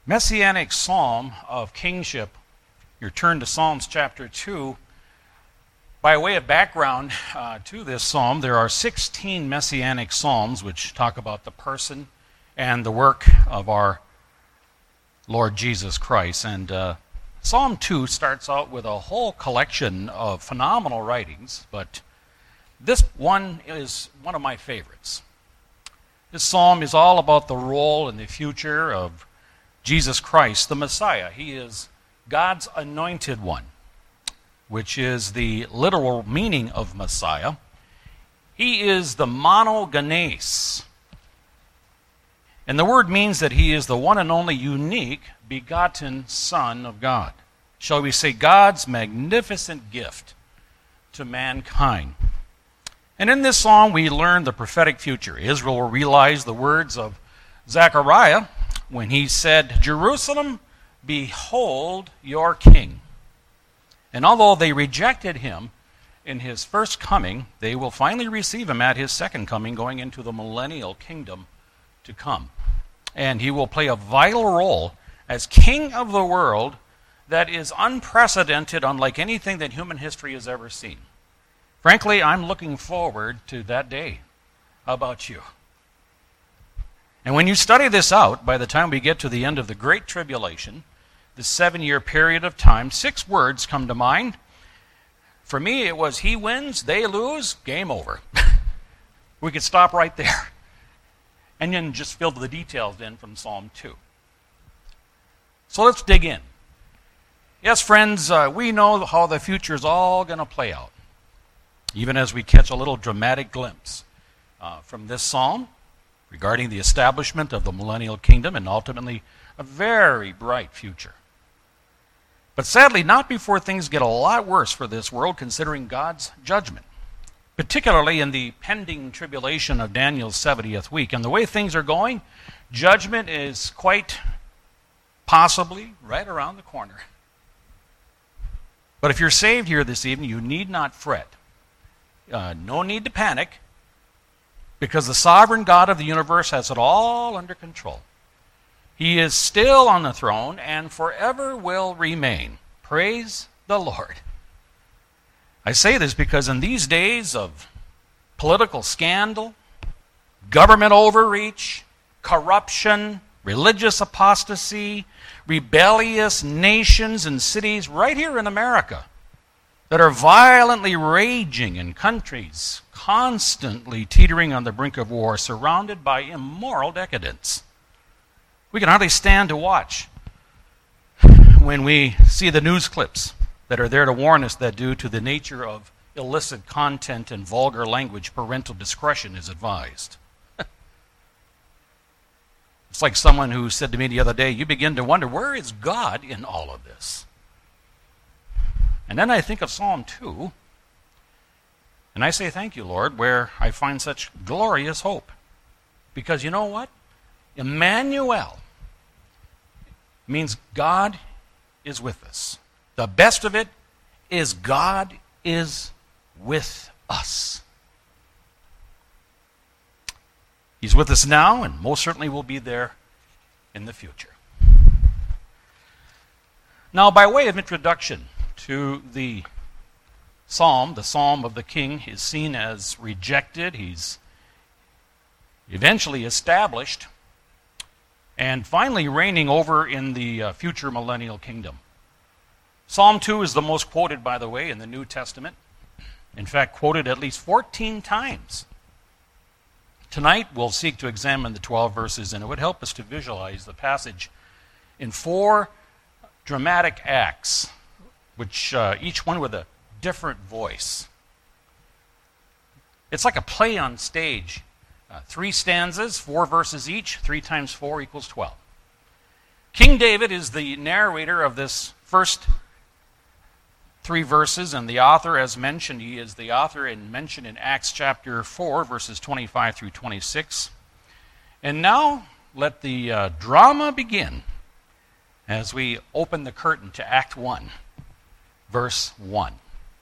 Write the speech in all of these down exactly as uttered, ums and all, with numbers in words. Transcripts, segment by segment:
Messianic Psalm of Kingship. Your turn to Psalms chapter two. By way of background uh, to this psalm, there are sixteen Messianic Psalms which talk about the person and the work of our Lord Jesus Christ. And uh, Psalm two starts out with a whole collection of phenomenal writings, but this one is one of my favorites. This psalm is all about the role and the future of Jesus Christ, the Messiah. He is God's anointed one, which is the literal meaning of Messiah. He is the monogenes. And the word means that he is the one and only unique, begotten Son of God. Shall we say God's magnificent gift to mankind. And in this psalm we learn the prophetic future. Israel will realize the words of Zechariah when he said, "Jerusalem, behold your king." And although they rejected him in his first coming, they will finally receive him at his second coming, going into the millennial kingdom to come. And he will play a vital role as king of the world that is unprecedented, unlike anything that human history has ever seen. Frankly, I'm looking forward to that day. How about you? And when you study this out, by the time we get to the end of the Great Tribulation, the seven-year period of time, six words come to mind. For me, it was he wins, they lose, game over. We could stop right there. And then just fill the details in from Psalm two. So let's dig in. Yes, friends, uh, we know how the future is all going to play out, even as we catch a little dramatic glimpse uh, from this psalm regarding the establishment of the millennial kingdom and ultimately a very bright future. But sadly, not before things get a lot worse for this world, considering God's judgment, particularly in the pending tribulation of Daniel's seventieth week. And the way things are going, judgment is quite possibly right around the corner. But if you're saved here this evening, you need not fret. Uh, no need to panic, because the sovereign God of the universe has it all under control. He is still on the throne and forever will remain. Praise the Lord. I say this because in these days of political scandal, government overreach, corruption, religious apostasy, rebellious nations and cities right here in America that are violently raging in countries constantly teetering on the brink of war, surrounded by immoral decadence. We can hardly stand to watch when we see the news clips that are there to warn us that due to the nature of illicit content and vulgar language, parental discretion is advised. It's like someone who said to me the other day, you begin to wonder, where is God in all of this? And then I think of Psalm two, and I say, thank you, Lord, where I find such glorious hope. Because you know what? Emmanuel means God is with us. The best of it is God is with us. He's with us now and most certainly will be there in the future. Now, by way of introduction to the psalm, the psalm of the king is seen as rejected. He's eventually established and finally reigning over in the uh, future millennial kingdom. Psalm two is the most quoted, by the way, in the New Testament. In fact, quoted at least fourteen times. Tonight, we'll seek to examine the twelve verses, and it would help us to visualize the passage in four dramatic acts, which uh, each one with a different voice. It's like a play on stage. Uh, three stanzas, four verses each. Three times four equals twelve. King David is the narrator of this first three verses, and the author, as mentioned, he is the author and mentioned in Acts chapter four, verses twenty-five through twenty-six. And now, let the uh, drama begin as we open the curtain to Act one, verse one.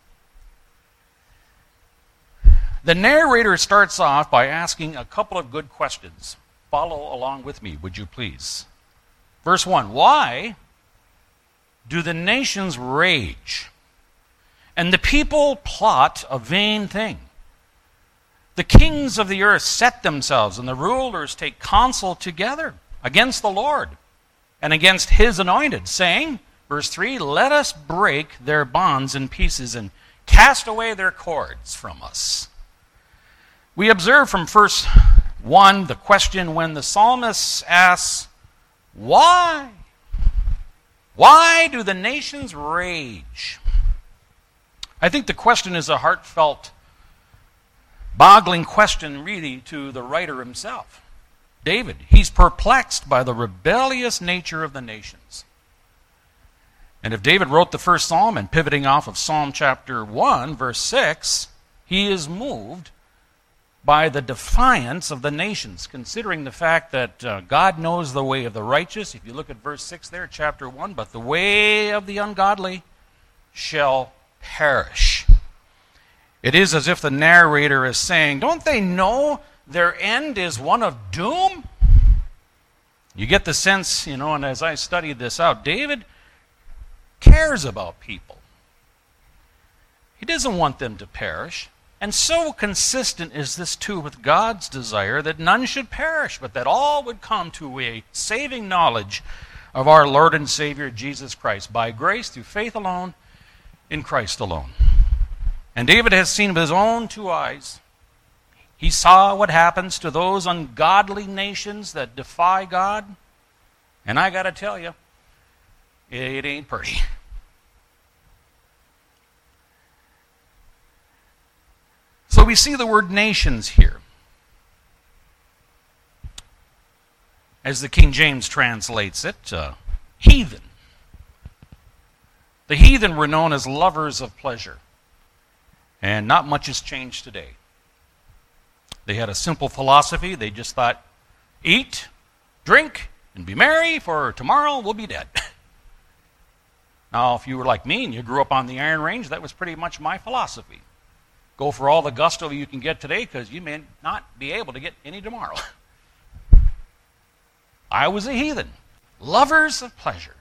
The narrator starts off by asking a couple of good questions. Follow along with me, would you please? Verse one, why do the nations rage, and the people plot a vain thing? The kings of the earth set themselves, and the rulers take counsel together against the Lord and against his anointed, saying, verse three, let us break their bonds in pieces and cast away their cords from us. We observe from verse one the question when the psalmist asks, why? Why do the nations rage? I think the question is a heartfelt, boggling question really to the writer himself. David, he's perplexed by the rebellious nature of the nations. And if David wrote the first psalm and pivoting off of Psalm chapter one, verse six, he is moved by the defiance of the nations, considering the fact that uh, God knows the way of the righteous. If you look at verse six there, chapter one, but the way of the ungodly shall perish. It is as if the narrator is saying, don't they know their end is one of doom? You get the sense, you know, and as I studied this out, David cares about people. He doesn't want them to perish. And so consistent is this too with God's desire that none should perish, but that all would come to a saving knowledge of our Lord and Savior Jesus Christ, by grace through faith alone, in Christ alone. And David has seen with his own two eyes. He saw what happens to those ungodly nations that defy God. And I got to tell you, it ain't pretty. So we see the word nations here. As the King James translates it, uh, heathen. The heathen were known as lovers of pleasure. And not much has changed today. They had a simple philosophy. They just thought, eat, drink, and be merry, for tomorrow we'll be dead. Now, if you were like me and you grew up on the Iron Range, that was pretty much my philosophy. Go for all the gusto you can get today, because you may not be able to get any tomorrow. I was a heathen. Lovers of pleasure.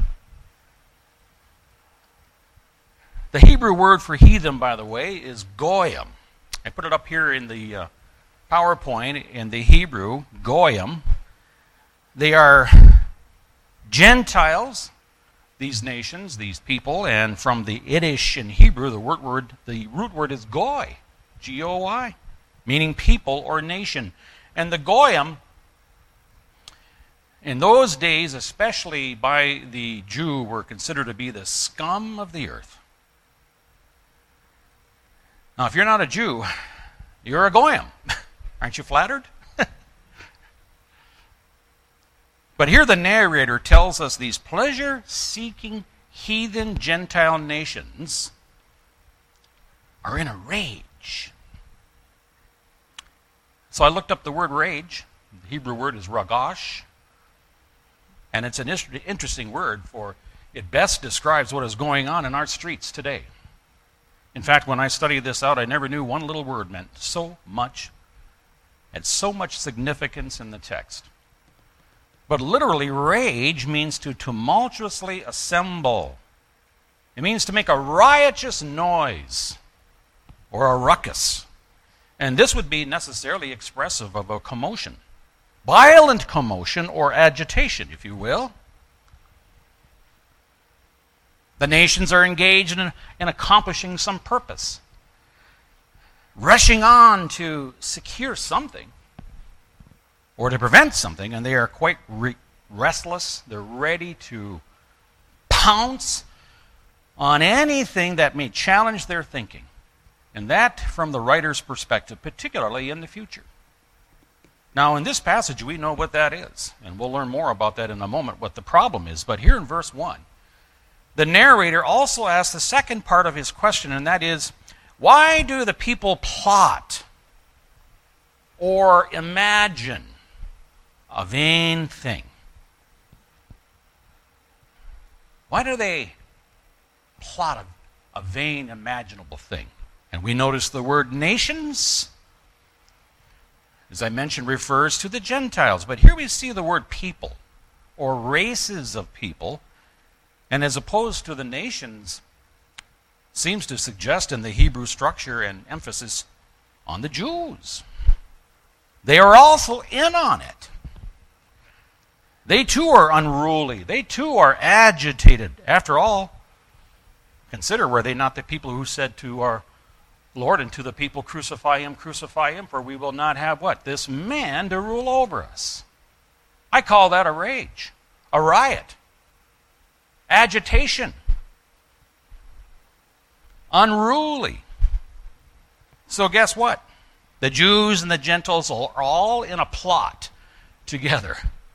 The Hebrew word for heathen, by the way, is goyim. I put it up here in the uh, PowerPoint in the Hebrew, goyim. They are Gentiles, these nations, these people, and from the Yiddish in Hebrew, the word word, the root word is goy, G O Y, meaning people or nation. And the goyim, in those days, especially by the Jew, were considered to be the scum of the earth. Now, if you're not a Jew, you're a goyim. Aren't you flattered? But here the narrator tells us these pleasure-seeking heathen Gentile nations are in a rage. So I looked up the word rage. The Hebrew word is ragash. And it's an interesting word, for it best describes what is going on in our streets today. In fact, when I studied this out, I never knew one little word meant so much, had so much significance in the text. But literally, rage means to tumultuously assemble. It means to make a riotous noise or a ruckus. And this would be necessarily expressive of a commotion. Violent commotion or agitation, if you will. The nations are engaged in, in accomplishing some purpose. Rushing on to secure something. Or to prevent something, and they are quite re- restless. They're ready to pounce on anything that may challenge their thinking. And that from the writer's perspective, particularly in the future. Now, in this passage, we know what that is, and we'll learn more about that in a moment, what the problem is. But here in verse one, the narrator also asks the second part of his question, and that is, why do the people plot or imagine a vain thing? Why do they plot a, a vain, imaginable thing? And we notice the word nations, as I mentioned, refers to the Gentiles. But here we see the word people, or races of people, and as opposed to the nations, seems to suggest in the Hebrew structure and emphasis on the Jews. They are also in on it. They too are unruly. They too are agitated. After all, consider, were they not the people who said to our Lord and to the people, crucify him, crucify him, for we will not have what? This man to rule over us. I call that a rage, a riot, agitation, unruly. So guess what? The Jews and the Gentiles are all in a plot together.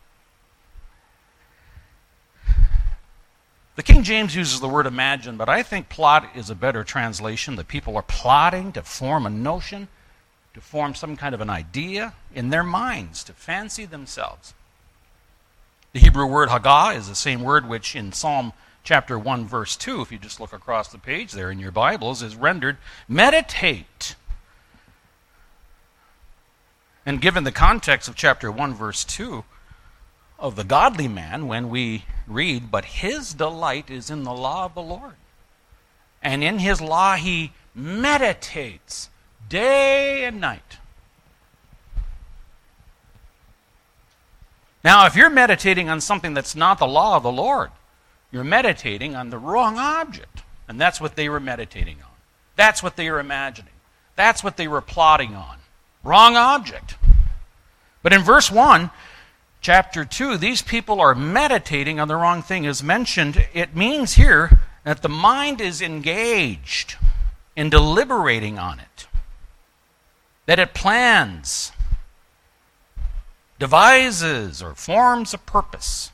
The King James uses the word imagine, but I think plot is a better translation. The people are plotting to form a notion, to form some kind of an idea in their minds, to fancy themselves. The Hebrew word hagah is the same word which in Psalm chapter one, verse two, if you just look across the page there in your Bibles, is rendered meditate. And given the context of chapter one, verse two, of the godly man, when we read, but his delight is in the law of the Lord, and in his law he meditates day and night. Now, if you're meditating on something that's not the law of the Lord, you're meditating on the wrong object. And that's what they were meditating on. That's what they were imagining. That's what they were plotting on. Wrong object. But in verse one, chapter two, these people are meditating on the wrong thing. As mentioned, it means here that the mind is engaged in deliberating on it. That it plans, devises, or forms a purpose.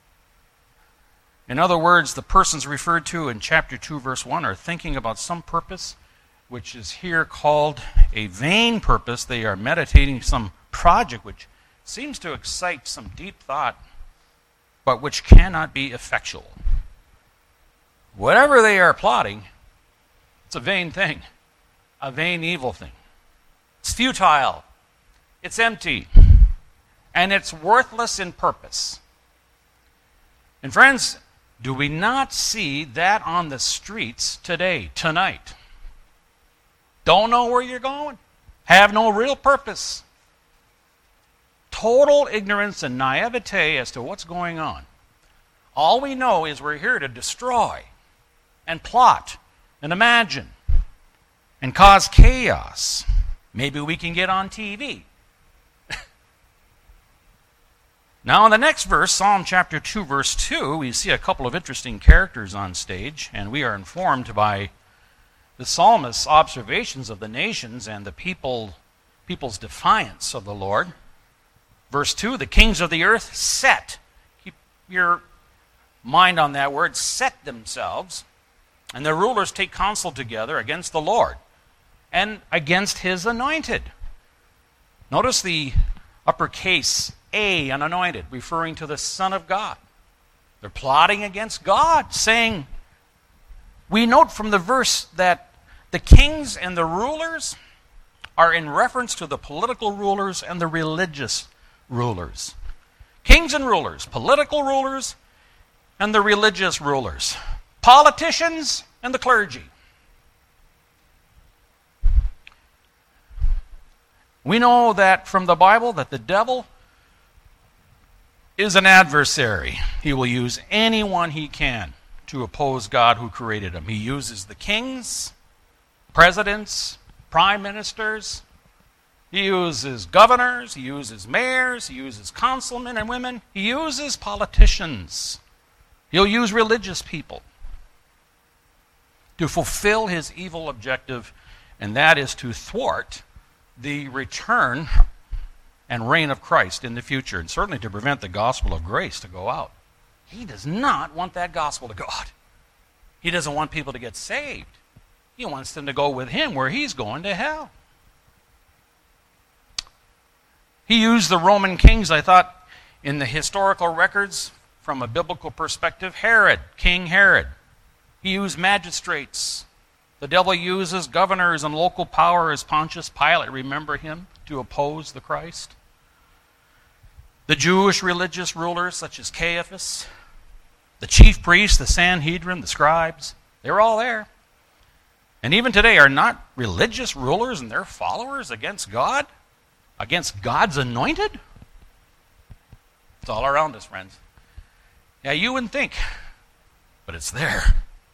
In other words, the persons referred to in chapter two, verse one are thinking about some purpose, which is here called a vain purpose. They are meditating some project which seems to excite some deep thought, but which cannot be effectual. Whatever they are plotting, it's a vain thing, a vain evil thing. It's futile, it's empty, and it's worthless in purpose. And friends, do we not see that on the streets today, tonight? Don't know where you're going, have no real purpose. Total ignorance and naivete as to what's going on. All we know is we're here to destroy and plot and imagine and cause chaos. Maybe we can get on T V. Now in the next verse, Psalm chapter two, verse two, we see a couple of interesting characters on stage, and we are informed by the psalmist's observations of the nations and the people, people's defiance of the Lord. Verse two, the kings of the earth set. Keep your mind on that word, set themselves. And the rulers take counsel together against the Lord and against his anointed. Notice the uppercase A, unanointed, referring to the Son of God. They're plotting against God, saying, we note from the verse that the kings and the rulers are in reference to the political rulers and the religious rulers. Kings and rulers, political rulers and the religious rulers, politicians and the clergy. We know that from the Bible that the devil is an adversary. He will use anyone he can to oppose God who created him. He uses the kings, presidents, prime ministers. He uses governors, he uses mayors, he uses councilmen and women, he uses politicians. He'll use religious people to fulfill his evil objective, and that is to thwart the return and reign of Christ in the future, and certainly to prevent the gospel of grace to go out. He does not want that gospel to go out. He doesn't want people to get saved. He wants them to go with him where he's going, to hell. He used the Roman kings, I thought, in the historical records from a biblical perspective. Herod, King Herod. He used magistrates. The devil uses governors and local power as Pontius Pilate, remember him, to oppose the Christ. The Jewish religious rulers such as Caiaphas, the chief priests, the Sanhedrin, the scribes, they were all there. And even today, are not religious rulers and their followers against God? Against God's anointed? It's all around us, friends. Yeah, you wouldn't think, but it's there.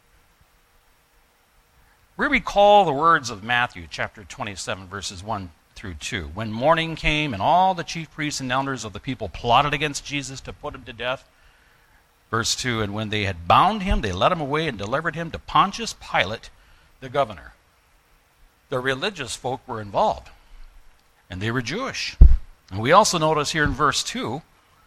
We recall the words of Matthew chapter twenty-seven, verses one through two. When morning came and all the chief priests and elders of the people plotted against Jesus to put him to death. Verse two, and when they had bound him, they led him away and delivered him to Pontius Pilate, the governor. The religious folk were involved, and they were Jewish. And we also notice here in verse two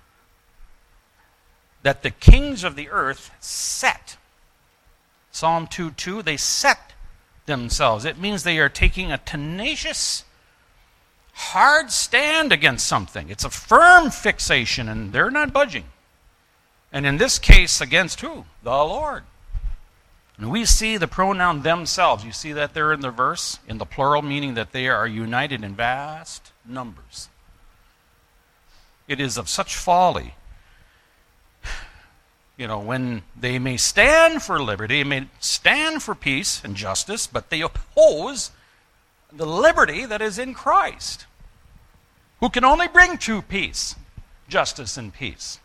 that the kings of the earth set. Psalm two two, they set themselves. It means they are taking a tenacious, hard stand against something. It's a firm fixation, and they're not budging. And in this case, against who? The Lord. And we see the pronoun themselves. You see that there in the verse, in the plural, meaning that they are united in vast numbers. It is of such folly, you know, when they may stand for liberty, they may stand for peace and justice, but they oppose the liberty that is in Christ, who can only bring true peace, justice, and peace.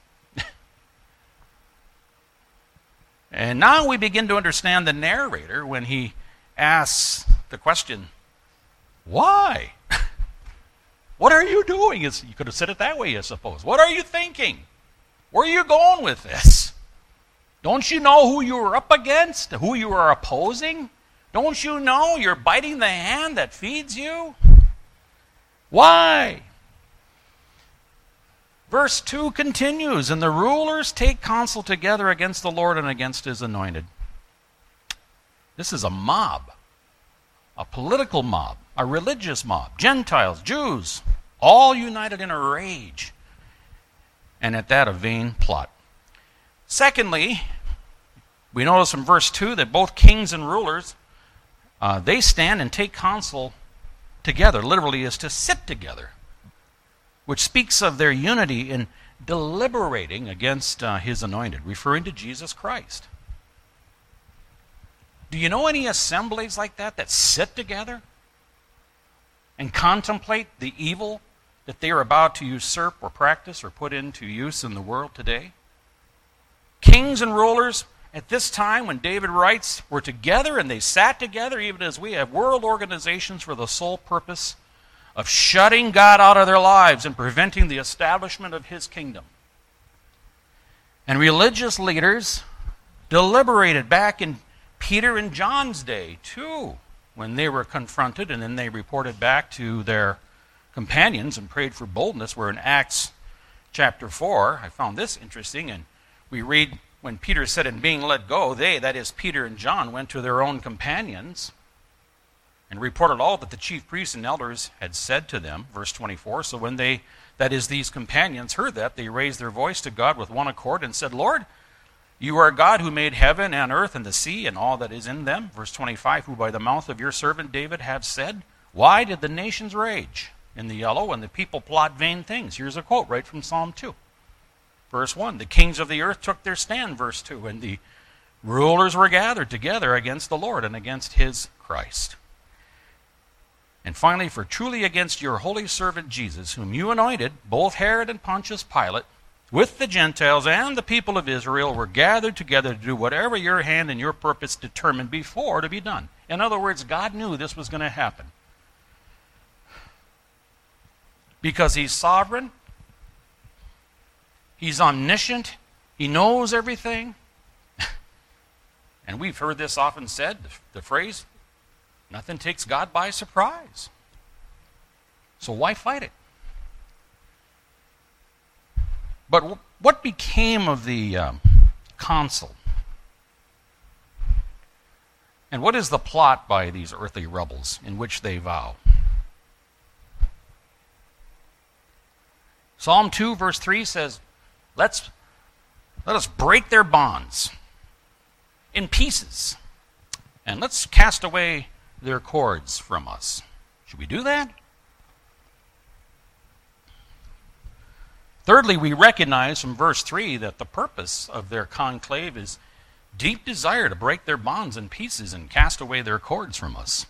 And now we begin to understand the narrator when he asks the question, why? What are you doing? It's, you could have said it that way, I suppose. What are you thinking? Where are you going with this? Don't you know who you are up against? Who you are opposing? Don't you know you're biting the hand that feeds you? Why? Verse two continues, and the rulers take counsel together against the Lord and against his anointed. This is a mob, a political mob, a religious mob, Gentiles, Jews, all united in a rage, and at that a vain plot. Secondly, we notice in verse two that both kings and rulers, uh, they stand and take counsel together, literally is to sit together, which speaks of their unity in deliberating against uh, his anointed, referring to Jesus Christ. Do you know any assemblies like that that sit together and contemplate the evil that they are about to usurp or practice or put into use in the world today? Kings and rulers at this time, when David writes, were together and they sat together, even as we have world organizations for the sole purpose of shutting God out of their lives and preventing the establishment of his kingdom. And religious leaders deliberated back in Peter and John's day, too, when they were confronted, and then they reported back to their companions and prayed for boldness, where in Acts chapter four, I found this interesting, and we read when Peter said, in being let go, they, that is Peter and John, went to their own companions and reported all that the chief priests and elders had said to them. Verse twenty-four, so when they, that is these companions, heard that, they raised their voice to God with one accord and said, Lord, you are God who made heaven and earth and the sea and all that is in them. Verse twenty-five, who by the mouth of your servant David have said, why did the nations rage in the yellow and the people plot vain things? Here's a quote right from Psalm two. Verse one, the kings of the earth took their stand, verse two, and the rulers were gathered together against the Lord and against his Christ. And finally, for truly against your holy servant Jesus, whom you anointed, both Herod and Pontius Pilate, with the Gentiles and the people of Israel, were gathered together to do whatever your hand and your purpose determined before to be done. In other words, God knew this was going to happen. Because he's sovereign, he's omniscient, he knows everything. And we've heard this often said, the phrase, nothing takes God by surprise. So why fight it? But what became of the um, council? And what is the plot by these earthly rebels in which they vow? Psalm two, verse three says, Let's, let us break their bonds in pieces, and let's cast away their cords from us. Should we do that? Thirdly, we recognize from verse three that the purpose of their conclave is deep desire to break their bonds in pieces and cast away their cords from us.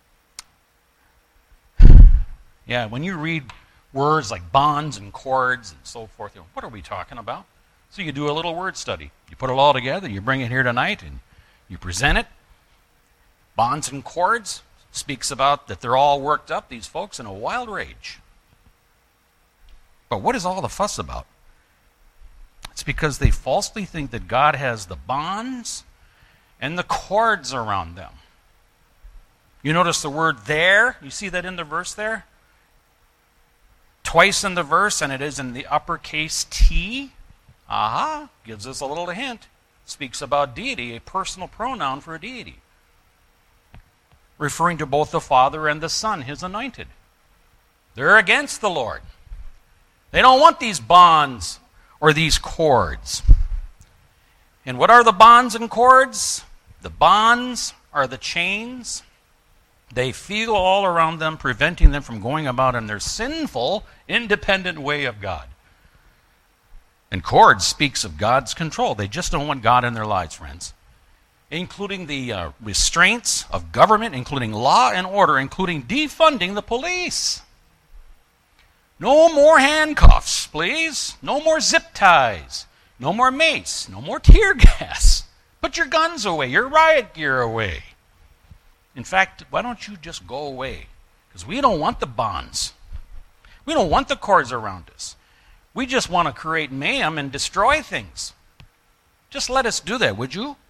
Yeah, when you read words like bonds and cords and so forth, you know, what are we talking about? So you do a little word study. You put it all together, you bring it here tonight, and you present it. Bonds and cords speaks about that they're all worked up, these folks, in a wild rage. But what is all the fuss about? It's because they falsely think that God has the bonds and the cords around them. You notice the word there? You see that in the verse there? Twice in the verse, and it is in the uppercase T. Aha, gives us a little hint. Speaks about deity, a personal pronoun for a deity, referring to both the Father and the Son, his anointed. They're against the Lord. They don't want these bonds or these cords. And what are the bonds and cords? The bonds are the chains. They feel all around them, preventing them from going about in their sinful, independent way of God. And cords speaks of God's control. They just don't want God in their lives, friends. Including the uh, restraints of government, including law and order, including defunding the police. No more handcuffs, please. No more zip ties. No more mace. No more tear gas. Put your guns away, your riot gear away. In fact, why don't you just go away? Because we don't want the bonds. We don't want the cords around us. We just want to create mayhem and destroy things. Just let us do that, would you?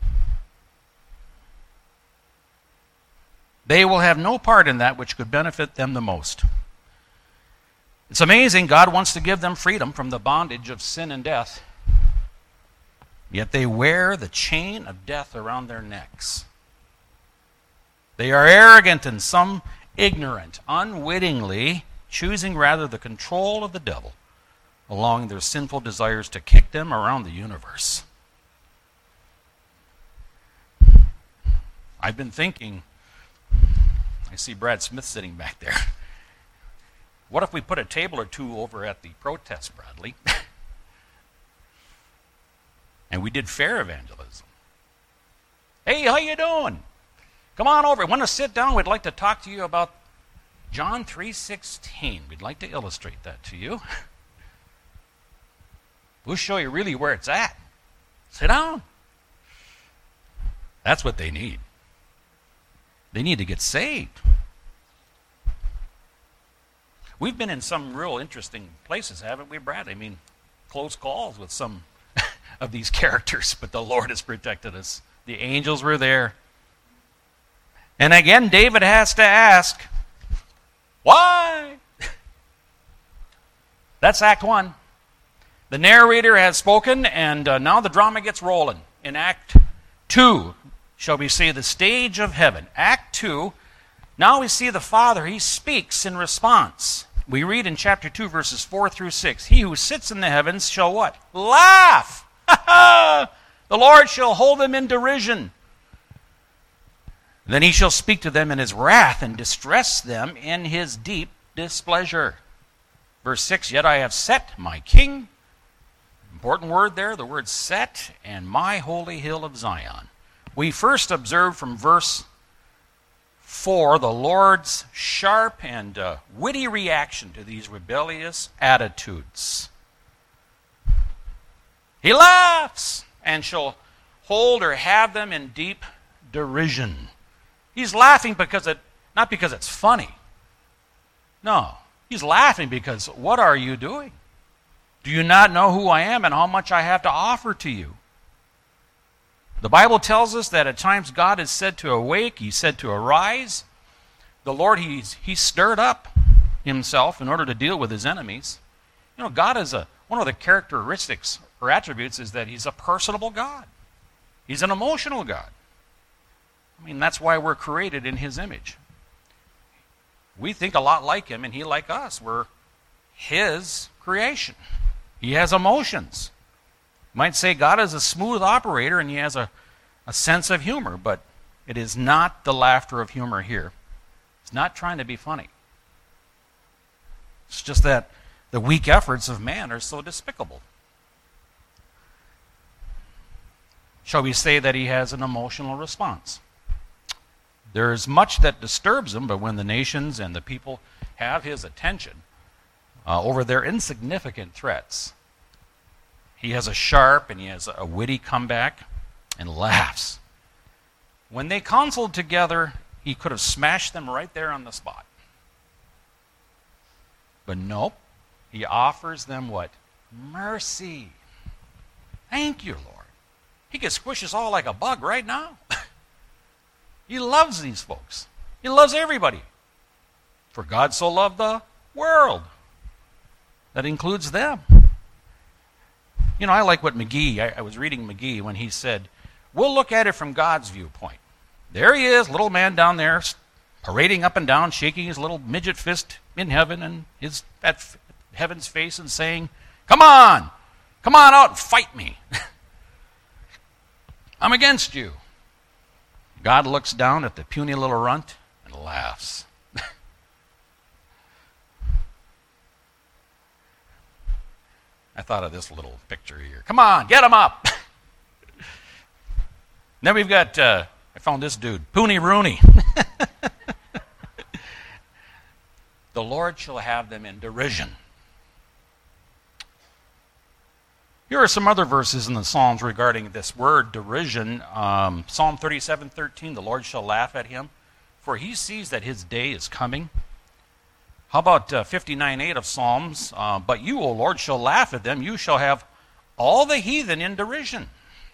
They will have no part in that which could benefit them the most. It's amazing, God wants to give them freedom from the bondage of sin and death. Yet they wear the chain of death around their necks. They are arrogant and some ignorant, unwittingly choosing rather the control of the devil, allowing their sinful desires to kick them around the universe. I've been thinking, I see Brad Smith sitting back there. What if we put a table or two over at the protest, Bradley? And we did fair evangelism. Hey, how you doing? Come on over. Want to sit down? We'd like to talk to you about John three sixteen. We'd like to illustrate that to you. We'll show you really where it's at. Sit down. That's what they need. They need to get saved. We've been in some real interesting places, haven't we, Brad? I mean, close calls with some of these characters, but the Lord has protected us. The angels were there. And again, David has to ask, why? That's Act One. The narrator has spoken, and uh, now the drama gets rolling. In Act Two, shall we say, the stage of heaven. Act Two, now we see the Father. He speaks in response. We read in chapter two, verses four through six. He who sits in the heavens shall what? Laugh! The Lord shall hold them in derision. Then he shall speak to them in his wrath and distress them in his deep displeasure. Verse six, yet I have set my king. Important word there, the word set, and my holy hill of Zion. We first observe from verse four the Lord's sharp and uh, witty reaction to these rebellious attitudes. He laughs and shall hold or have them in deep derision. He's laughing because it, not because it's funny. No, he's laughing because what are you doing? Do you not know who I am and how much I have to offer to you? The Bible tells us that at times God is said to awake, he's said to arise. The Lord, he's, he stirred up himself in order to deal with his enemies. You know, God is a, one of the characteristics or attributes is that he's a personable God. He's an emotional God. I mean, that's why we're created in his image. We think a lot like him and he like us. We're his creation. He has emotions. You might say God is a smooth operator and he has a, a sense of humor, but it is not the laughter of humor here. It's not trying to be funny. It's just that The weak efforts of man are so despicable. Shall we say that he has an emotional response? There's much that disturbs him, but when the nations and the people have his attention uh, over their insignificant threats, he has a sharp and he has a witty comeback and laughs. When they counseled together, he could have smashed them right there on the spot. But nope, he offers them what? Mercy. Thank you, Lord. He could squish us all like a bug right now. He loves these folks. He loves everybody. For God so loved the world. That includes them. You know, I like what McGee, I, I was reading McGee when he said, we'll look at it from God's viewpoint. There he is, little man down there, parading up and down, shaking his little midget fist in heaven and his at heaven's face and saying, come on, come on out and fight me. I'm against you. God looks down at the puny little runt and laughs. I thought of this little picture here. Come on, get him up. Then we've got, uh, I found this dude, Poony Rooney. The Lord shall have them in derision. Here are some other verses in the Psalms regarding this word derision. Um, Psalm thirty-seven thirteen, the Lord shall laugh at him, for he sees that his day is coming. How about uh, fifty-nine eight of Psalms? Uh, but you, O Lord, shall laugh at them. You shall have all the heathen in derision.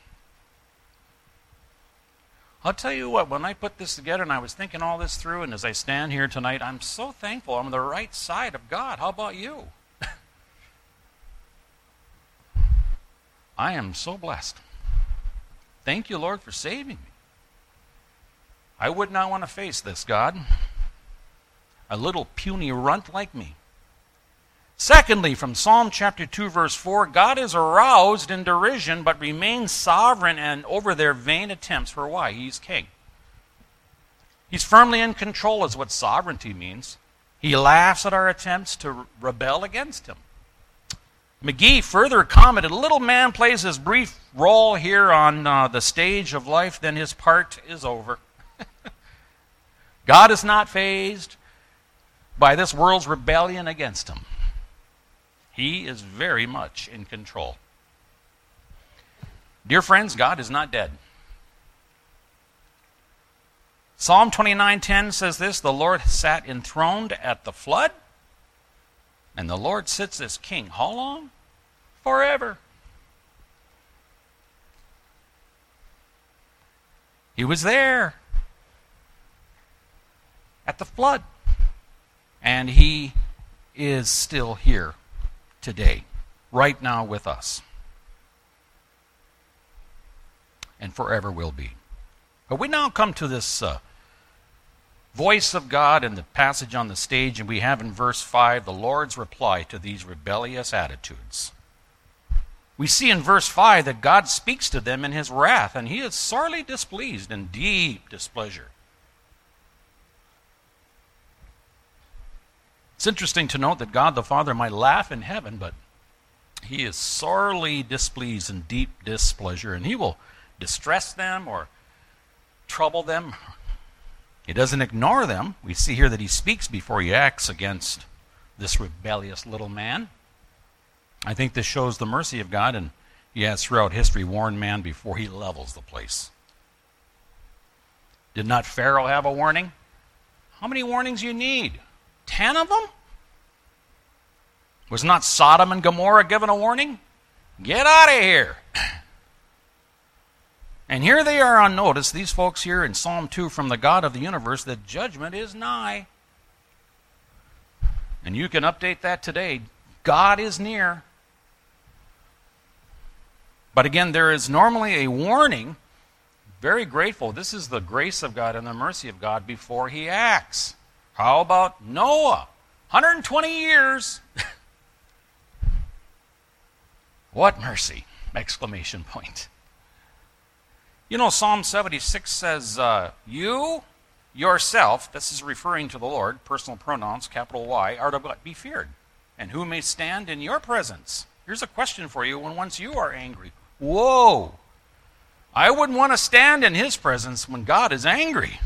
I'll tell you what, when I put this together and I was thinking all this through, and as I stand here tonight, I'm so thankful I'm on the right side of God. How about you? I am so blessed. Thank you, Lord, for saving me. I would not want to face this, God. A little puny runt like me. Secondly, from Psalm chapter two, verse four, God is aroused in derision, but remains sovereign and over their vain attempts. For why? He's king. He's firmly in control is what sovereignty means. He laughs at our attempts to rebel against him. McGee further commented, little man plays his brief role here on uh, the stage of life, then his part is over. God is not fazed by this world's rebellion against him. He is very much in control. Dear friends, God is not dead. Psalm twenty-nine ten says this, the Lord sat enthroned at the flood, and the Lord sits as king. How long? Forever. He was there at the flood. And he is still here today, right now with us. And forever will be. But we now come to this uh, voice of God in the passage on the stage, and we have in verse five the Lord's reply to these rebellious attitudes. We see in verse five that God speaks to them in his wrath, and he is sorely displeased in deep displeasure. It's interesting to note that God the Father might laugh in heaven, but he is sorely displeased in deep displeasure, and he will distress them or trouble them. He doesn't ignore them. We see here that he speaks before he acts against this rebellious little man. I think this shows the mercy of God, and he has throughout history warned man before he levels the place. Did not Pharaoh have a warning? How many warnings you need? Ten of them? Was not Sodom and Gomorrah given a warning? Get out of here. And here they are on notice, these folks here in Psalm two from the God of the universe, that judgment is nigh. And you can update that today. God is near. But again, there is normally a warning. Very grateful. This is the grace of God and the mercy of God before he acts. How about Noah? one hundred twenty years. What mercy! Exclamation point. You know, Psalm seventy-six says, uh, you yourself, this is referring to the Lord, personal pronouns, capital Y, are to be feared. And who may stand in your presence? Here's a question for you when once you are angry. Whoa! I wouldn't want to stand in his presence when God is angry.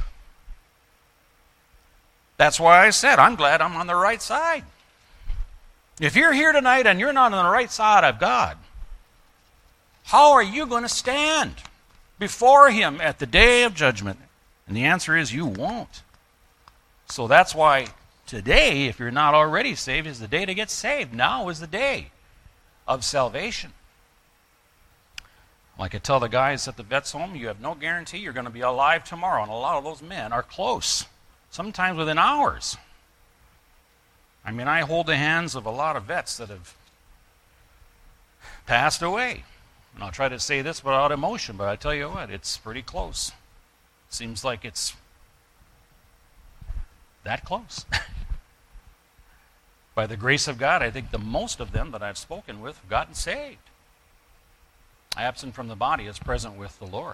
That's why I said, I'm glad I'm on the right side. If you're here tonight and you're not on the right side of God, how are you going to stand before him at the day of judgment? And the answer is you won't. So that's why today, if you're not already saved, is the day to get saved. Now is the day of salvation. Like I tell the guys at the vet's home, you have no guarantee you're going to be alive tomorrow. And a lot of those men are close, sometimes within hours. I mean, I hold the hands of a lot of vets that have passed away. And I'll try to say this without emotion, but I tell you what, it's pretty close. Seems like it's that close. By the grace of God, I think the most of them that I've spoken with have gotten saved. Absent from the body is present with the Lord.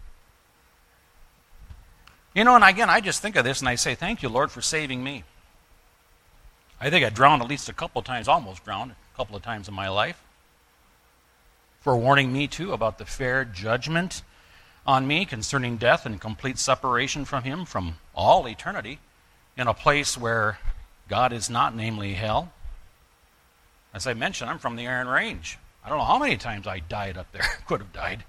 You know, and again, I just think of this and I say, thank you, Lord, for saving me. I think I drowned at least a couple of times, almost drowned a couple of times in my life. For warning me, too, about the fair judgment on me concerning death and complete separation from him from all eternity in a place where God is not, namely hell. As I mentioned, I'm from the Iron Range. I don't know how many times I died up there. Could have died.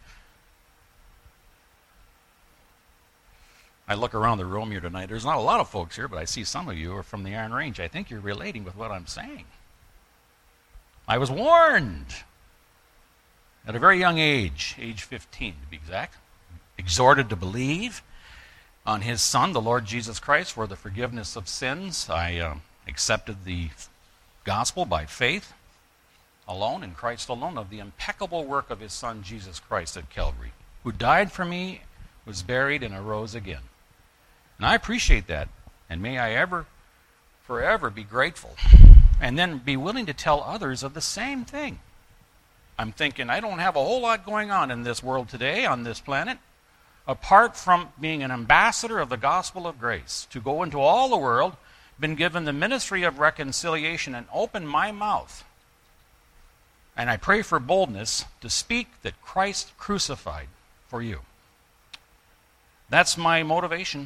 I look around the room here tonight. There's not a lot of folks here, but I see some of you are from the Iron Range. I think you're relating with what I'm saying. I was warned at a very young age, age fifteen to be exact, exhorted to believe on his Son, the Lord Jesus Christ, for the forgiveness of sins. I uh, accepted the gospel by faith alone, in Christ alone, of the impeccable work of his Son, Jesus Christ, at Calvary, who died for me, was buried, and arose again. And I appreciate that, and may I ever, forever be grateful, and then be willing to tell others of the same thing. I'm thinking, I don't have a whole lot going on in this world today, on this planet, apart from being an ambassador of the gospel of grace, to go into all the world, been given the ministry of reconciliation, and open my mouth. And I pray for boldness to speak that Christ crucified for you. That's my motivation.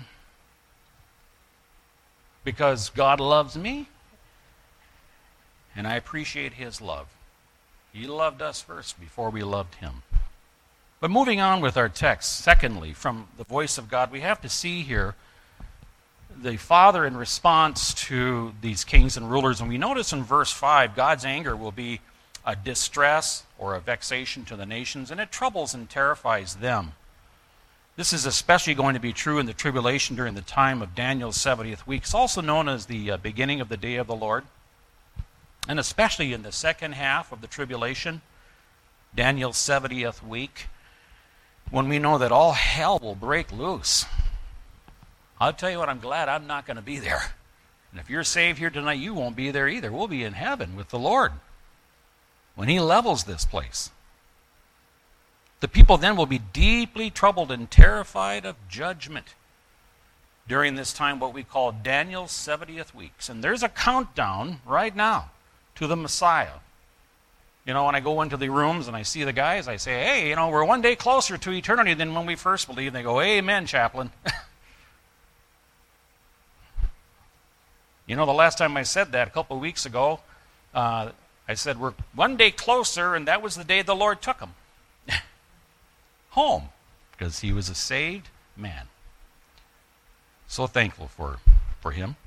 Because God loves me, and I appreciate his love. He loved us first before we loved him. But moving on with our text, secondly, from the voice of God, we have to see here the Father in response to these kings and rulers. And we notice in verse five, God's anger will be a distress or a vexation to the nations, and it troubles and terrifies them. This is especially going to be true in the tribulation during the time of Daniel's seventieth week. It's also known as the uh, beginning of the day of the Lord. And especially in the second half of the tribulation, Daniel's seventieth week, when we know that all hell will break loose. I'll tell you what, I'm glad I'm not going to be there. And if you're saved here tonight, you won't be there either. We'll be in heaven with the Lord when he levels this place. The people then will be deeply troubled and terrified of judgment during this time, what we call Daniel's seventieth weeks. And there's a countdown right now to the Messiah. You know, when I go into the rooms and I see the guys, I say, hey, you know, we're one day closer to eternity than when we first believed. They go, amen, chaplain. You know, the last time I said that, a couple of weeks ago, uh, I said, we're one day closer, and that was the day the Lord took him home, because he was a saved man. So thankful for, for him.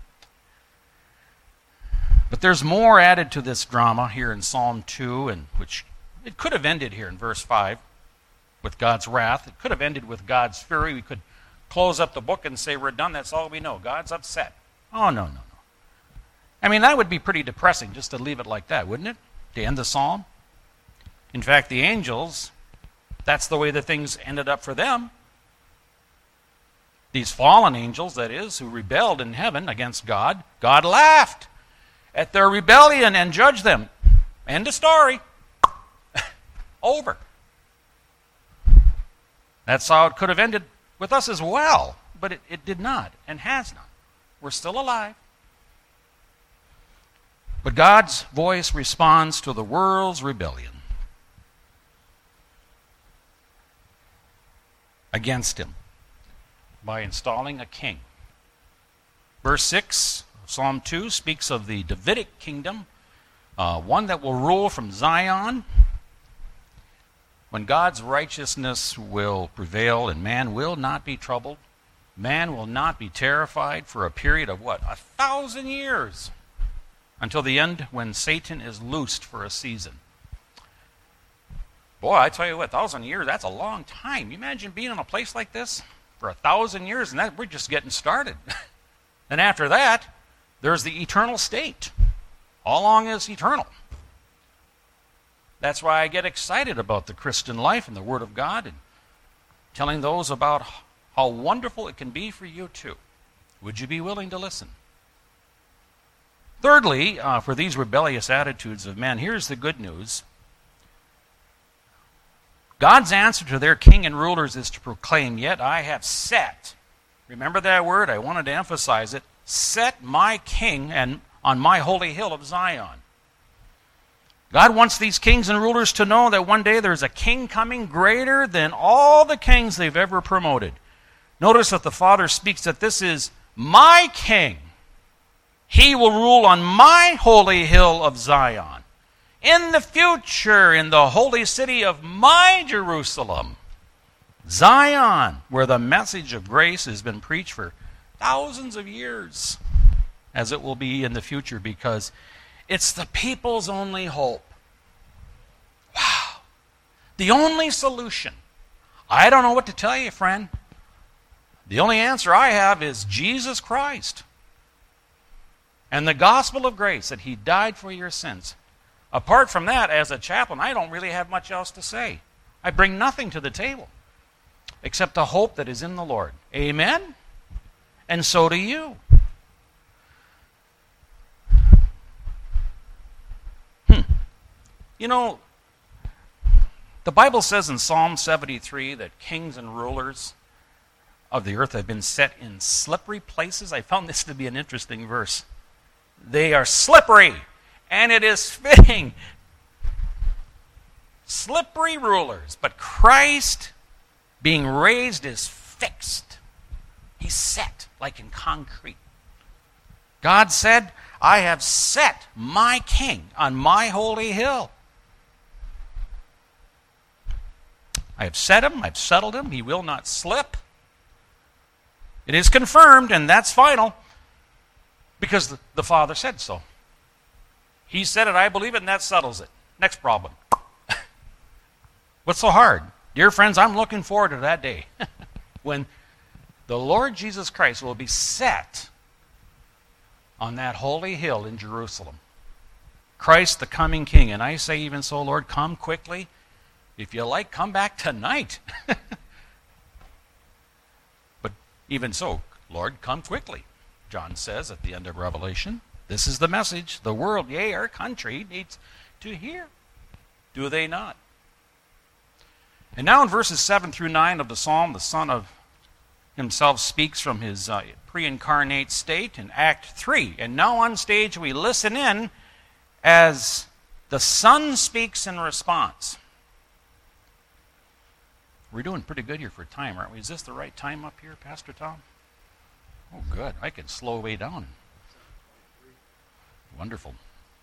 But there's more added to this drama here in Psalm two, and which it could have ended here in verse five with God's wrath. It could have ended with God's fury. We could close up the book and say we're done. That's all we know. God's upset. Oh, no, no, no. I mean, that would be pretty depressing just to leave it like that, wouldn't it? To end the psalm. In fact, the angels, that's the way that things ended up for them. These fallen angels, that is, who rebelled in heaven against God, God laughed at their rebellion and judged them. End of story. Over. That's how it could have ended with us as well, but it, it did not and has not. We're still alive. But God's voice responds to the world's rebellion against him by installing a king. Verse six of Psalm two speaks of the Davidic kingdom, uh, one that will rule from Zion, when God's righteousness will prevail and man will not be troubled. Man will not be terrified for a period of what? A thousand years. Until the end, when Satan is loosed for a season. Boy, I tell you what, a thousand years, that's a long time. You imagine being in a place like this for a thousand years, and that we're just getting started. And after that, there's the eternal state. How long is eternal? That's why I get excited about the Christian life and the Word of God and telling those about how wonderful it can be for you too. Would you be willing to listen? Thirdly, uh, for these rebellious attitudes of men, here's the good news. God's answer to their king and rulers is to proclaim, "Yet I have set," remember that word, I wanted to emphasize it, "set my king and on my holy hill of Zion." God wants these kings and rulers to know that one day there's a king coming greater than all the kings they've ever promoted. Notice that the Father speaks that this is my king. He will rule on my holy hill of Zion. In the future, in the holy city of my Jerusalem, Zion, where the message of grace has been preached for thousands of years, as it will be in the future, because it's the people's only hope. Wow. The only solution. I don't know what to tell you, friend. The only answer I have is Jesus Christ. And the gospel of grace, that he died for your sins. Apart from that, as a chaplain, I don't really have much else to say. I bring nothing to the table except the hope that is in the Lord. Amen? And so do you. Hmm. You know, the Bible says in Psalm seventy-three that kings and rulers of the earth have been set in slippery places. I found this to be an interesting verse. They are slippery, and it is fitting. Slippery rulers, but Christ being raised is fixed. He's set like in concrete. God said, "I have set my king on my holy hill." I have set him, I've settled him, he will not slip. It is confirmed, and that's final, because the, the Father said so. He said it, I believe it, and that settles it. Next problem. What's so hard? Dear friends, I'm looking forward to that day when the Lord Jesus Christ will be set on that holy hill in Jerusalem. Christ, the coming King. And I say even so, Lord, come quickly. If you like, come back tonight. But even so, Lord, come quickly. John says at the end of Revelation, this is the message the world, yea, our country, needs to hear. Do they not? And now in verses seven through nine of the psalm, the Son of himself speaks from his uh, pre-incarnate state in Act three. And now on stage we listen in as the Son speaks in response. We're doing pretty good here for time, aren't we? Is this the right time up here, Pastor Tom? Oh, good. I can slow way down. Wonderful.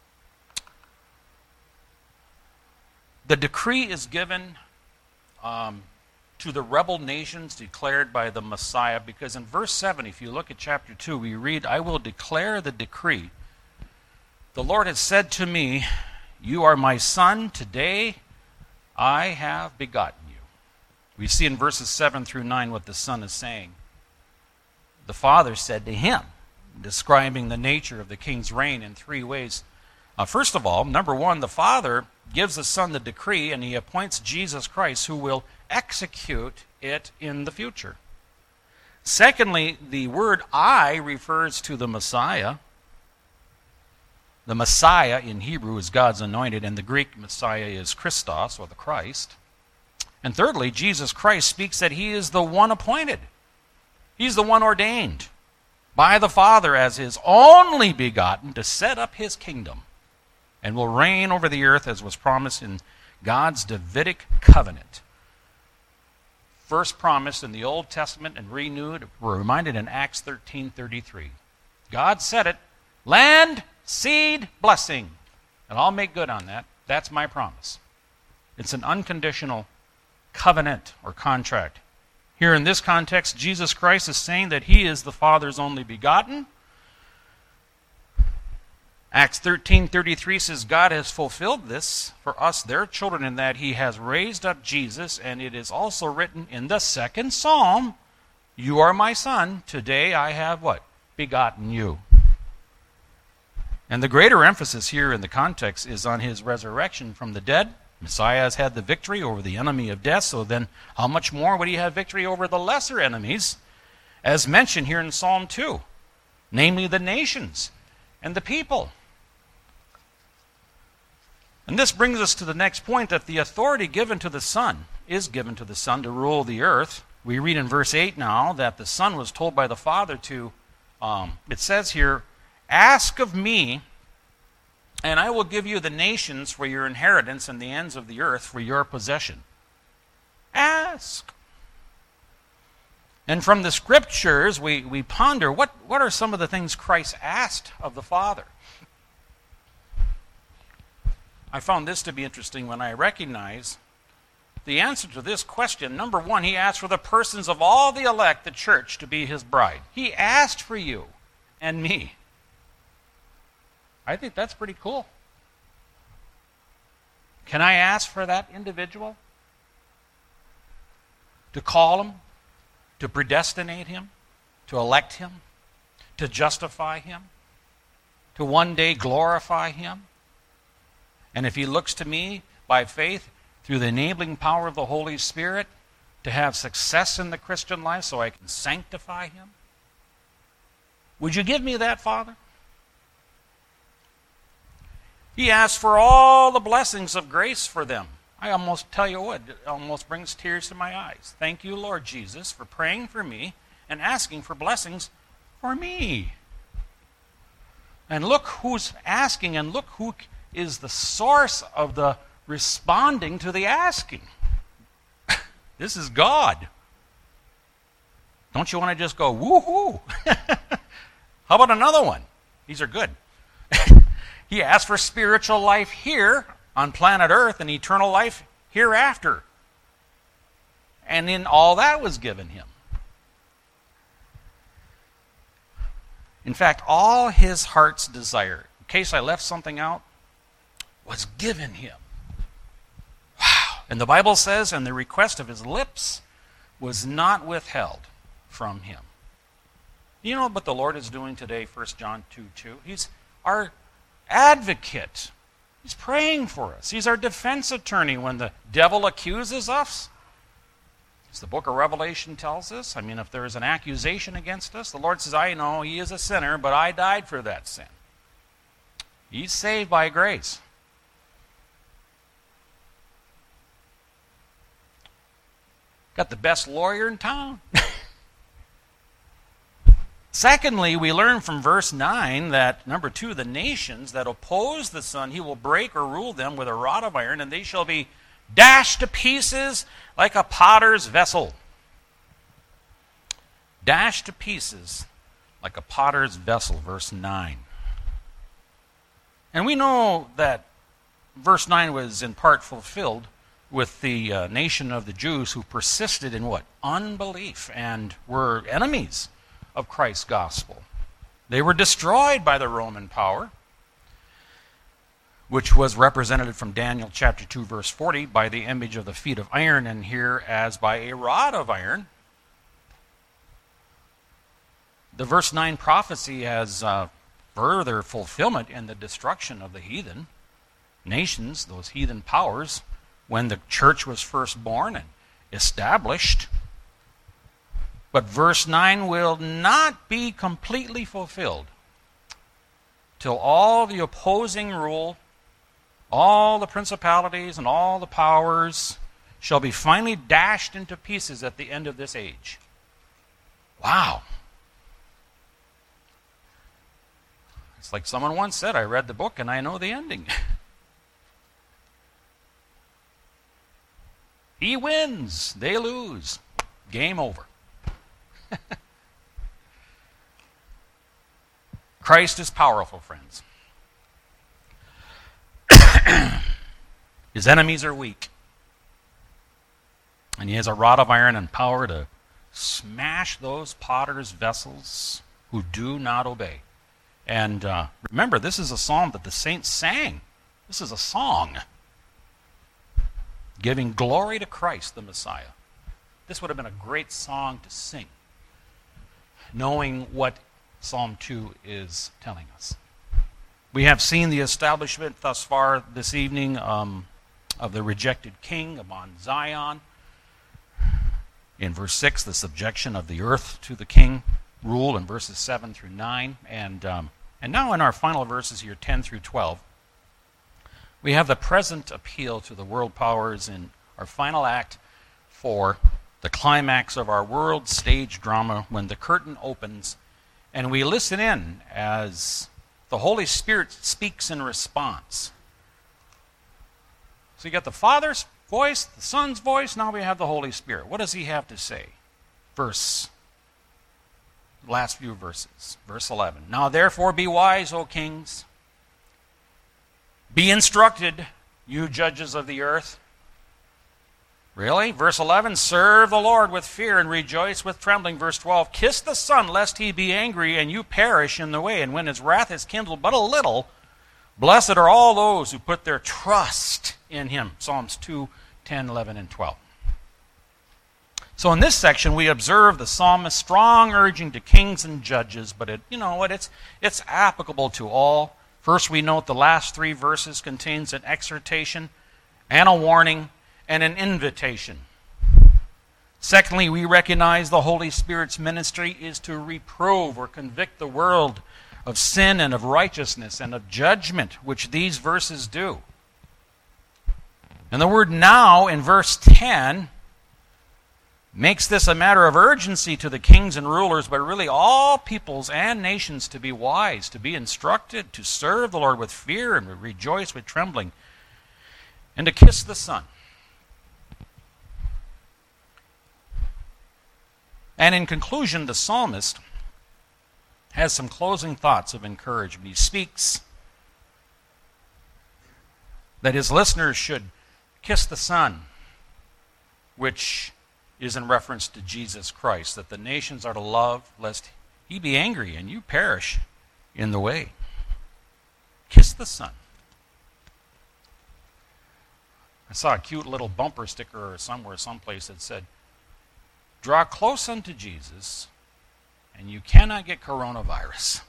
The decree is given um, to the rebel nations declared by the Messiah, because in verse seven, if you look at chapter two, we read, I will declare the decree. The Lord has said to me, you are my son, today I have begotten you. We see in verses seven through nine what the Son is saying. The Father said to him, describing the nature of the King's reign in three ways. Uh, first of all, number one, the Father gives the Son the decree, and he appoints Jesus Christ, who will execute it in the future. Secondly, the word I refers to the Messiah. The Messiah in Hebrew is God's anointed, and the Greek Messiah is Christos, or the Christ. And thirdly, Jesus Christ speaks that he is the one appointed. He's the one ordained by the Father as his only begotten to set up his kingdom. and will reign over the earth as was promised in God's Davidic covenant. First promised in the Old Testament and renewed, we're reminded in Acts thirteen thirty-three. God said it, land, seed, blessing. And I'll make good on that. That's my promise. It's an unconditional covenant or contract. Here in this context, Jesus Christ is saying that he is the Father's only begotten. Acts thirteen thirty-three says God has fulfilled this for us, their children, in that he has raised up Jesus, and it is also written in the second psalm, you are my son, today I have what? Begotten you. And the greater emphasis here in the context is on his resurrection from the dead. Messiah has had the victory over the enemy of death, so then how much more would he have victory over the lesser enemies, as mentioned here in Psalm two, namely the nations and the people. And this brings us to the next point, that the authority given to the Son is given to the Son to rule the earth. We read in verse eight now that the Son was told by the Father to, um, it says here, ask of me, and I will give you the nations for your inheritance and the ends of the earth for your possession. Ask. And from the scriptures, we, we ponder, what, what are some of the things Christ asked of the Father? I found this to be interesting when I recognize the answer to this question. Number one, he asked for the persons of all the elect, the church, to be his bride. He asked for you and me. I think that's pretty cool. Can I ask for that individual? To call him? To predestinate him? To elect him? To justify him? To one day glorify him? And if he looks to me by faith through the enabling power of the Holy Spirit to have success in the Christian life so I can sanctify him, would you give me that, Father? He asked for all the blessings of grace for them. I almost tell you what, it almost brings tears to my eyes. Thank you, Lord Jesus, for praying for me and asking for blessings for me. And look who's asking, and look who is the source of the responding to the asking. This is God. Don't you want to just go, woo-hoo? How about another one? These are good. He asked for spiritual life here on planet Earth and eternal life hereafter. And then all that was given him. In fact, all his heart's desire, in case I left something out, was given him. Wow. And the Bible says, and the request of his lips was not withheld from him. You know what the Lord is doing today, First John two two? He's our advocate. He's praying for us. He's our defense attorney when the devil accuses us. As the book of Revelation tells us, I mean, if there is an accusation against us, the Lord says, I know he is a sinner, but I died for that sin. He's saved by grace. Got the best lawyer in town. Secondly, we learn from verse nine that, number two, the nations that oppose the Son, he will break or rule them with a rod of iron, and they shall be dashed to pieces like a potter's vessel. Dashed to pieces like a potter's vessel, verse nine. And we know that verse nine was in part fulfilled with the uh, nation of the Jews who persisted in what? Unbelief, and were enemies of Christ's gospel. They were destroyed by the Roman power, which was represented from Daniel chapter two, verse forty, by the image of the feet of iron, and here as by a rod of iron. The verse nine prophecy has uh, further fulfillment in the destruction of the heathen nations, those heathen powers, when the church was first born and established. But verse nine will not be completely fulfilled till all the opposing rule, all the principalities and all the powers shall be finally dashed into pieces at the end of this age. Wow. It's like someone once said, I read the book and I know the ending. He wins, they lose. Game over. Christ is powerful, friends. His enemies are weak. And he has a rod of iron and power to smash those potter's vessels who do not obey. And uh, remember, this is a psalm that the saints sang. This is a song giving glory to Christ, the Messiah. This would have been a great song to sing, knowing what Psalm two is telling us. We have seen the establishment thus far this evening um, of the rejected king upon Zion. In verse six, the subjection of the earth to the king rule in verses seven through nine. And, um, and now in our final verses here, ten through twelve, we have the present appeal to the world powers in our final act for the climax of our world stage drama when the curtain opens and we listen in as the Holy Spirit speaks in response. So you got the Father's voice, the Son's voice, now we have the Holy Spirit. What does he have to say? Verse, last few verses, verse eleven. Now therefore be wise, O kings. Be instructed, you judges of the earth. Really? Verse eleven, serve the Lord with fear and rejoice with trembling. Verse twelve, kiss the Son, lest he be angry and you perish in the way. And when his wrath is kindled but a little, blessed are all those who put their trust in him. Psalms two, ten, eleven, and twelve. So in this section, we observe the psalmist's strong urging to kings and judges, but it, you know what, it's, it's applicable to all. First, we note the last three verses contains an exhortation and a warning and an invitation. Secondly, we recognize the Holy Spirit's ministry is to reprove or convict the world of sin and of righteousness and of judgment, which these verses do. And the word now in verse ten makes this a matter of urgency to the kings and rulers, but really all peoples and nations to be wise, to be instructed, to serve the Lord with fear and rejoice with trembling, and to kiss the Son. And in conclusion, the psalmist has some closing thoughts of encouragement. He speaks that his listeners should kiss the Son, which is in reference to Jesus Christ, that the nations are to love, lest he be angry and you perish in the way. Kiss the Son. I saw a cute little bumper sticker somewhere, someplace that said, draw close unto Jesus, and you cannot get coronavirus.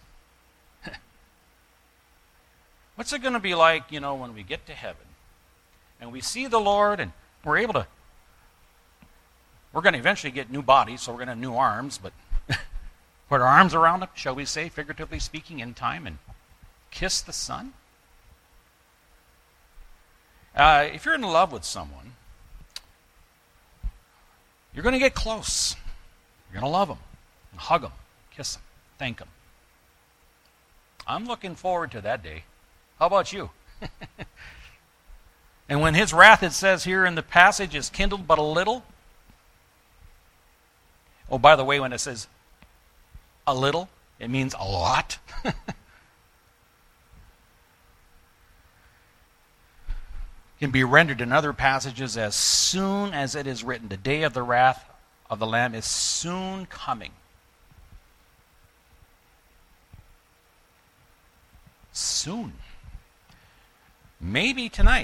What's it going to be like, you know, when we get to heaven, and we see the Lord, and we're able to, we're going to eventually get new bodies, so we're going to have new arms, but put our arms around him, shall we say, figuratively speaking, in time, and kiss the Son? Uh, if you're in love with someone, you're going to get close. You're going to love them, and hug them, kiss them, thank them. I'm looking forward to that day. How about you? And when his wrath, it says here in the passage, is kindled but a little. Oh, by the way, when it says a little, it means a lot. Can be rendered in other passages as soon as it is written. The day of the wrath of the Lamb is soon coming. Soon. Maybe tonight.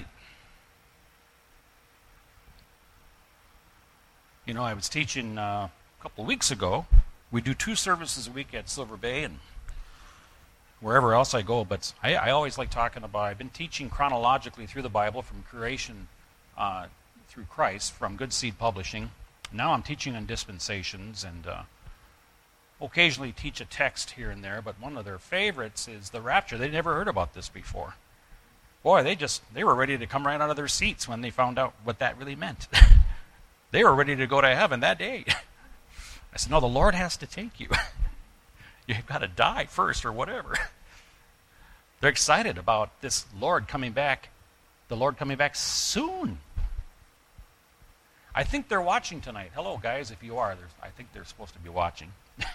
You know, I was teaching uh, a couple of weeks ago. We do two services a week at Silver Bay and wherever else I go, but I, I always like talking about, I've been teaching chronologically through the Bible from creation uh, through Christ, from Good Seed Publishing. Now I'm teaching on dispensations and uh, occasionally teach a text here and there, but one of their favorites is the rapture. They'd never heard about this before. Boy, they just, they were ready to come right out of their seats when they found out what that really meant. They were ready to go to heaven that day. I said, no, the Lord has to take you. You've got to die first or whatever. They're excited about this Lord coming back, the Lord coming back soon. I think they're watching tonight. Hello, guys, if you are. I think they're supposed to be watching.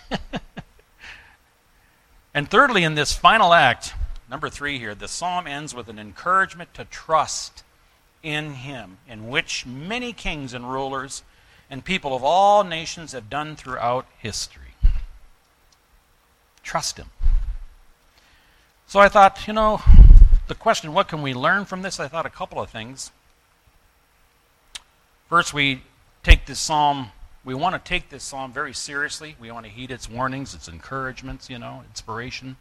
And thirdly, in this final act, number three here, the psalm ends with an encouragement to trust in him, in which many kings and rulers and people of all nations have done throughout history. Trust him. So I thought, you know, the question, what can we learn from this? I thought a couple of things. First, we take this psalm, we want to take this psalm very seriously. We want to heed its warnings, its encouragements, you know, inspiration.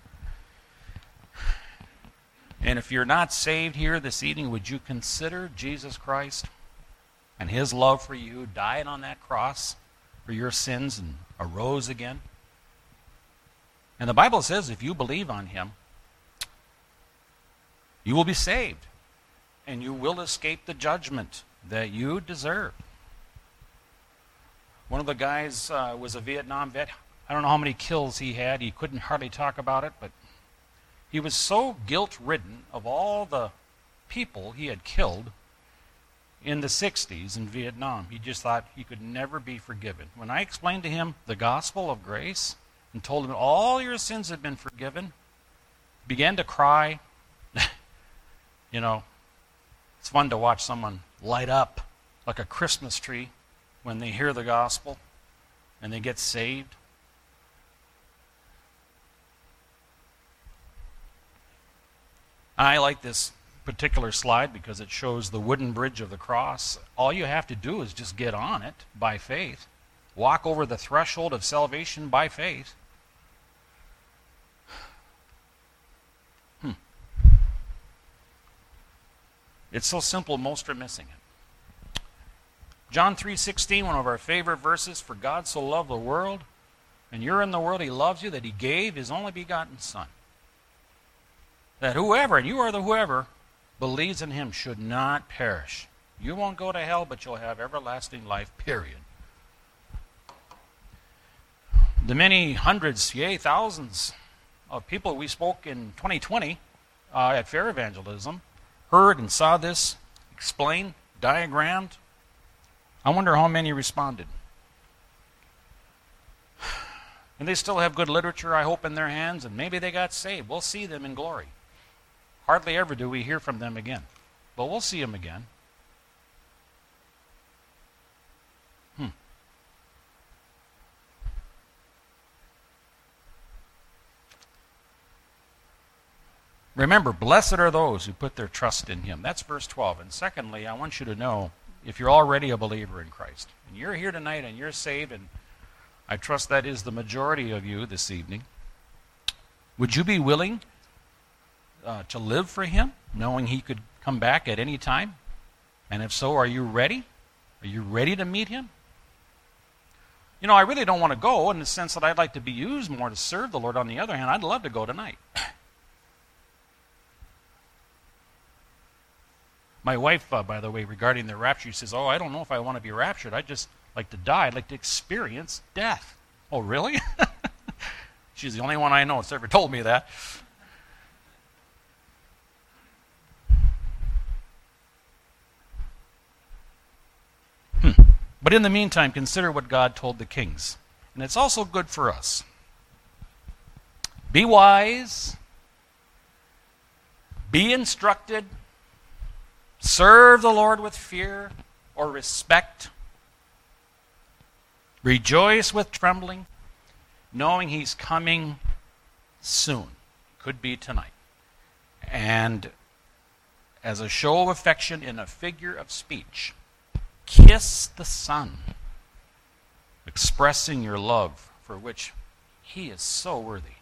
And if you're not saved here this evening, would you consider Jesus Christ and his love for you, died on that cross for your sins and arose again? And the Bible says if you believe on him, you will be saved and you will escape the judgment that you deserve. One of the guys uh, was a Vietnam vet. I don't know how many kills he had. He couldn't hardly talk about it, but he was so guilt-ridden of all the people he had killed in the sixties in Vietnam. He just thought he could never be forgiven. When I explained to him the gospel of grace and told him all your sins had been forgiven, he began to cry. You know, it's fun to watch someone light up like a Christmas tree when they hear the gospel and they get saved. I like this particular slide because it shows the wooden bridge of the cross. All you have to do is just get on it by faith. Walk over the threshold of salvation by faith. Hmm. It's so simple, most are missing it. John three sixteen, one of our favorite verses, for God so loved the world, and you're in the world, he loves you, that he gave his only begotten Son. That whoever, and you are the whoever, believes in him should not perish. You won't go to hell, but you'll have everlasting life, period. The many hundreds, yea, thousands of people we spoke in twenty twenty uh, at Fair Evangelism heard and saw this explained, diagrammed. I wonder how many responded. And they still have good literature, I hope, in their hands, and maybe they got saved. We'll see them in glory. Hardly ever do we hear from them again. But we'll see them again. Hmm. Remember, blessed are those who put their trust in him. That's verse twelve. And secondly, I want you to know, if you're already a believer in Christ, and you're here tonight and you're saved, and I trust that is the majority of you this evening, would you be willing uh, to live for him, knowing he could come back at any time? And if so, are you ready? Are you ready to meet him? You know, I really don't want to go in the sense that I'd like to be used more to serve the Lord. On the other hand, I'd love to go tonight. My wife, uh, by the way, regarding the rapture, she says, oh, I don't know if I want to be raptured. I'd just like to die. I'd like to experience death. Oh, really? She's the only one I know that's ever told me that. Hmm. But in the meantime, consider what God told the kings. And it's also good for us. Be wise. Be instructed. Serve the Lord with fear or respect. Rejoice with trembling, knowing he's coming soon. Could be tonight. And as a show of affection in a figure of speech, kiss the Son, expressing your love for which he is so worthy.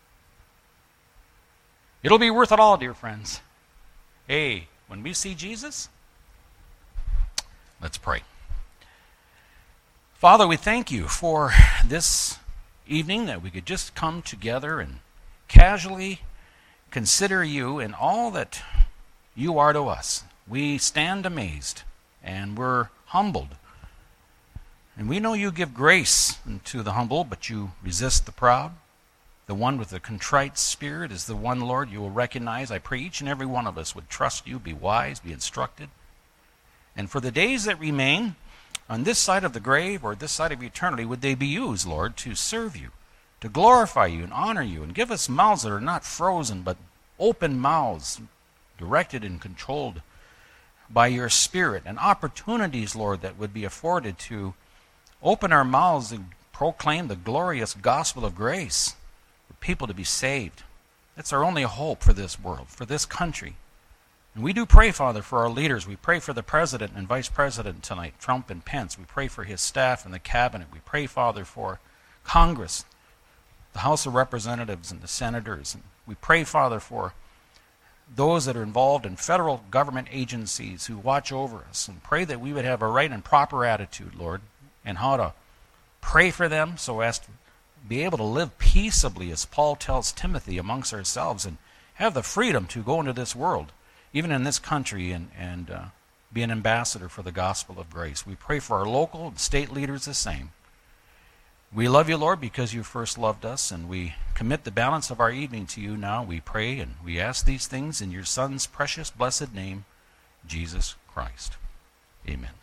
It'll be worth it all, dear friends. Hey, when we see Jesus, let's pray. Father, we thank you for this evening that we could just come together and casually consider you and all that you are to us. We stand amazed and we're humbled. And we know you give grace to the humble, but you resist the proud. The one with the contrite spirit is the one, Lord, you will recognize. I pray each and every one of us would trust you, be wise, be instructed. And for the days that remain on this side of the grave or this side of eternity, would they be used, Lord, to serve you, to glorify you and honor you, and give us mouths that are not frozen, but open mouths, directed and controlled by your Spirit, and opportunities, Lord, that would be afforded to open our mouths and proclaim the glorious gospel of grace for people to be saved. That's our only hope for this world, for this country. And we do pray, Father, for our leaders. We pray for the President and Vice President tonight, Trump and Pence. We pray for his staff and the Cabinet. We pray, Father, for Congress, the House of Representatives and the Senators. And we pray, Father, for those that are involved in federal government agencies who watch over us, and pray that we would have a right and proper attitude, Lord, and how to pray for them so as to be able to live peaceably, as Paul tells Timothy, amongst ourselves, and have the freedom to go into this world, even in this country, and, and uh, be an ambassador for the gospel of grace. We pray for our local and state leaders the same. We love you, Lord, because you first loved us, and we commit the balance of our evening to you now. We pray and we ask these things in your Son's precious, blessed name, Jesus Christ. Amen.